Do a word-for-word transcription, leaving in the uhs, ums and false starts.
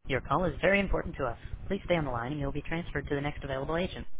Your call is very important to us. Please stay on the line and you'll be transferred to the next available agent.